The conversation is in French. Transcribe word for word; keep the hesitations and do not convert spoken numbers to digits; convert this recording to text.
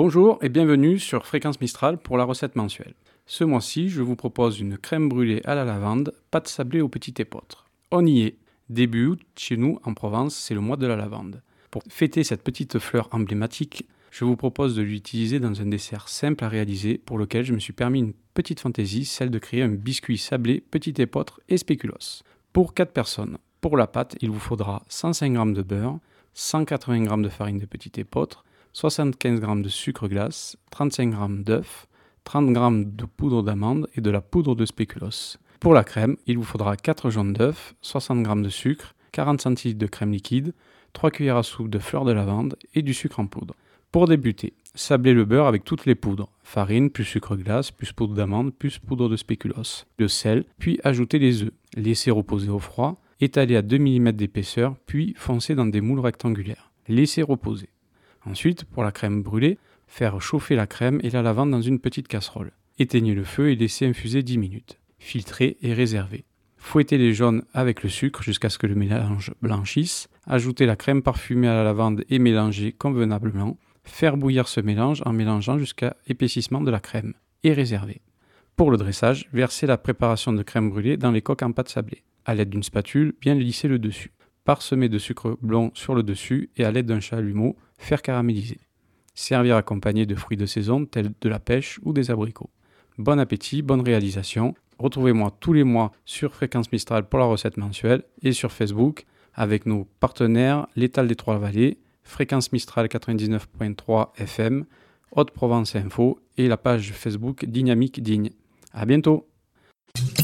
Bonjour et bienvenue sur Fréquence Mistral pour la recette mensuelle. Ce mois-ci, je vous propose une crème brûlée à la lavande, pâte sablée au petit épeautre. On y est. Début août, chez nous, en Provence, c'est le mois de la lavande. Pour fêter cette petite fleur emblématique, je vous propose de l'utiliser dans un dessert simple à réaliser pour lequel je me suis permis une petite fantaisie, celle de créer un biscuit sablé, petit épeautre et spéculoos. Pour quatre personnes, pour la pâte, il vous faudra cent cinq grammes de beurre, cent quatre-vingts grammes de farine de petit épeautre, soixante-quinze grammes de sucre glace, trente-cinq grammes d'œufs, trente grammes de poudre d'amande et de la poudre de spéculoos. Pour la crème, il vous faudra quatre jaunes d'œufs, soixante grammes de sucre, quarante centilitres de crème liquide, trois cuillères à soupe de fleurs de lavande et du sucre en poudre. Pour débuter, sablez le beurre avec toutes les poudres, farine plus sucre glace plus poudre d'amande plus poudre de spéculoos, le sel, puis ajoutez les œufs, laissez reposer au froid, étalez à deux millimètres d'épaisseur, puis foncez dans des moules rectangulaires. Laissez reposer. Ensuite, pour la crème brûlée, faire chauffer la crème et la lavande dans une petite casserole. Éteignez le feu et laissez infuser dix minutes. Filtrez et réservez. Fouettez les jaunes avec le sucre jusqu'à ce que le mélange blanchisse. Ajoutez la crème parfumée à la lavande et mélangez convenablement. Faire bouillir ce mélange en mélangeant jusqu'à épaississement de la crème. Et réservez. Pour le dressage, versez la préparation de crème brûlée dans les coques en pâte sablée. À l'aide d'une spatule, bien lisser le dessus. Parsemer de sucre blond sur le dessus et à l'aide d'un chalumeau, faire caraméliser. Servir accompagné de fruits de saison tels de la pêche ou des abricots. Bon appétit, bonne réalisation. Retrouvez-moi tous les mois sur Fréquence Mistral pour la recette mensuelle et sur Facebook avec nos partenaires L'Étal des Trois-Vallées, Fréquence Mistral quatre-vingt-dix-neuf virgule trois F M, Haute-Provence Info et la page Facebook Dynamique Digne. À bientôt!